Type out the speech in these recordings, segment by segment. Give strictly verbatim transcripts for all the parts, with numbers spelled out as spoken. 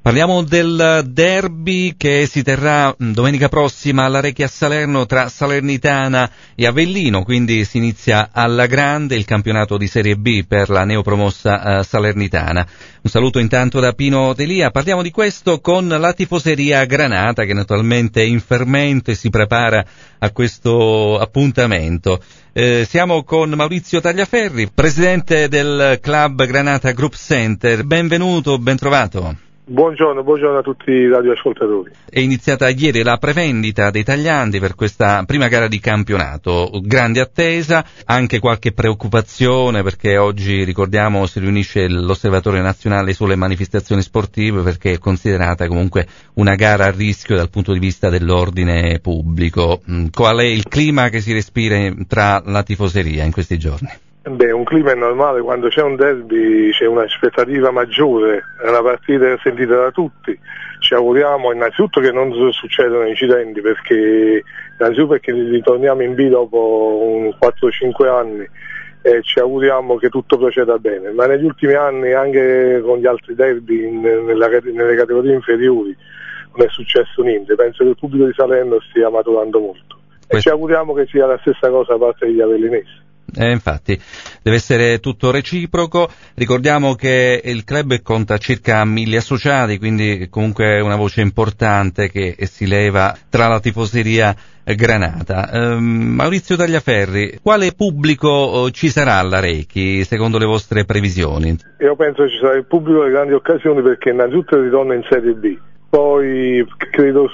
Parliamo del derby che si terrà domenica prossima alla Recchia Salerno tra Salernitana e Avellino, quindi si inizia alla grande il campionato di Serie B per la neopromossa uh, Salernitana. Un saluto intanto da Pino Delia. Parliamo di questo con la tifoseria Granata, che naturalmente è in fermento e si prepara a questo appuntamento. Eh, siamo con Maurizio Tagliaferri, presidente del club Granata Group Center. Benvenuto, ben trovato. Buongiorno, buongiorno a tutti i radioascoltatori. È iniziata ieri la prevendita dei tagliandi per questa prima gara di campionato. Grande attesa, anche qualche preoccupazione perché oggi, ricordiamo, si riunisce l'Osservatorio Nazionale sulle manifestazioni sportive perché è considerata comunque una gara a rischio dal punto di vista dell'ordine pubblico. Qual è il clima che si respira tra la tifoseria in questi giorni? Beh, un clima è normale, quando c'è un derby c'è un'aspettativa maggiore, è una partita sentita da tutti. Ci auguriamo innanzitutto che non succedano incidenti, perché innanzitutto perché ritorniamo in B dopo quattro cinque anni e ci auguriamo che tutto proceda bene, ma negli ultimi anni anche con gli altri derby in, nella, nelle categorie inferiori non è successo niente. Penso che il pubblico di Salerno stia maturando molto e ci auguriamo che sia la stessa cosa da parte degli avellinesi. Eh, infatti deve essere tutto reciproco. Ricordiamo che il club conta circa mille associati, quindi comunque è una voce importante che si leva tra la tifoseria Granata. Eh, Maurizio Tagliaferri, quale pubblico ci sarà alla Recchi secondo le vostre previsioni? Io penso che ci sarà il pubblico delle grandi occasioni, perché innanzitutto ritorna in Serie B, poi credo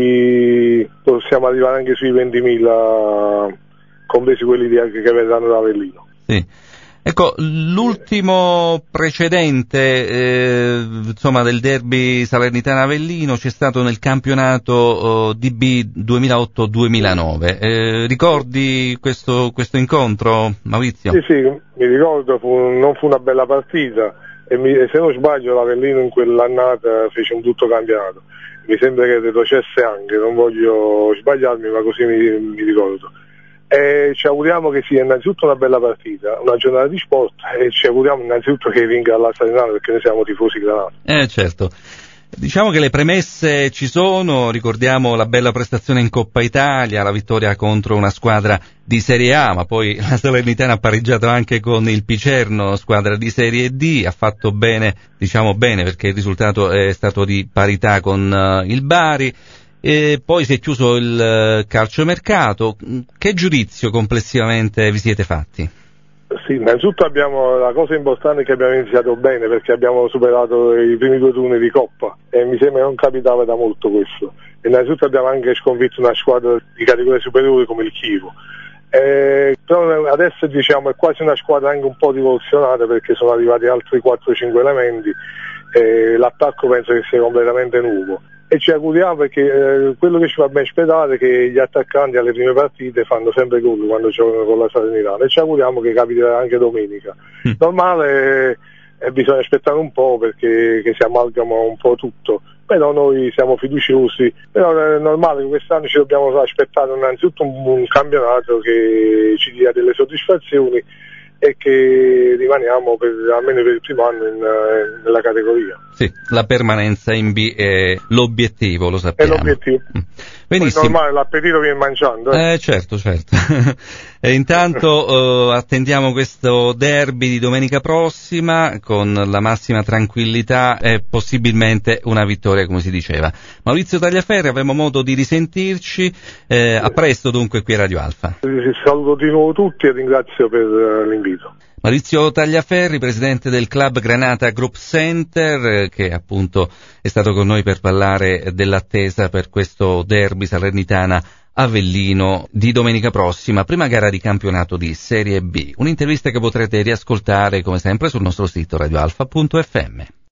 sui possiamo arrivare anche sui ventimila, compresi quelli di, che verranno da Avellino. Sì. Ecco, l'ultimo precedente eh, insomma del derby Salernitana-Avellino c'è stato nel campionato oh, D B duemilaotto duemilanove. Eh, ricordi questo, questo incontro, Maurizio? Sì, sì, mi ricordo, fu, non fu una bella partita e, mi, e se non sbaglio l'Avellino in quell'annata fece un brutto campionato. Mi sembra che retrocesse anche, non voglio sbagliarmi, ma così mi, mi ricordo. E ci auguriamo che sia innanzitutto una bella partita, una giornata di sport, e ci auguriamo innanzitutto che vinca la Salernitana, perché noi siamo tifosi Granata. Eh certo, diciamo che le premesse ci sono, ricordiamo la bella prestazione in Coppa Italia, la vittoria contro una squadra di Serie A, ma poi la Salernitana ha pareggiato anche con il Picerno, squadra di Serie D, ha fatto bene, diciamo bene, perché il risultato è stato di parità con uh, il Bari. E poi si è chiuso il calciomercato. Che giudizio complessivamente vi siete fatti? Sì, innanzitutto abbiamo, la cosa importante è che abbiamo iniziato bene, perché abbiamo superato i primi due turni di Coppa e mi sembra che non capitava da molto questo. E innanzitutto abbiamo anche sconfitto una squadra di categoria superiore come il Chievo. Eh, però adesso diciamo è quasi una squadra anche un po' rivoluzionata, perché sono arrivati altri quattro cinque elementi e l'attacco penso che sia completamente nuovo. E ci auguriamo, perché eh, quello che ci fa ben sperare è che gli attaccanti alle prime partite fanno sempre gol quando giocano con la Salernitana, e ci auguriamo che capiterà anche domenica. Mm. Normale eh, bisogna aspettare un po', perché che si amalgama un po' tutto, però noi siamo fiduciosi, però è normale che quest'anno ci dobbiamo aspettare innanzitutto un, un campionato che ci dia delle soddisfazioni e che rimaniamo per, almeno per il primo anno in, in, nella categoria. Sì, la permanenza in B è l'obiettivo, lo sappiamo. È l'obiettivo. Mm. Benissimo. Poi è normale, l'appetito viene mangiando. Eh, eh certo, certo. E intanto eh, attendiamo questo derby di domenica prossima con la massima tranquillità e possibilmente una vittoria, come si diceva. Maurizio Tagliaferri, avremo modo di risentirci. Eh, a presto dunque qui a Radio Alfa. Saluto di nuovo tutti e ringrazio per uh, l'invito. Maurizio Tagliaferri, presidente del club Granata Group Center, che appunto è stato con noi per parlare dell'attesa per questo derby Salernitana Avellino di domenica prossima, prima gara di campionato di Serie B. Un'intervista che potrete riascoltare come sempre sul nostro sito radio alfa punto effe emme.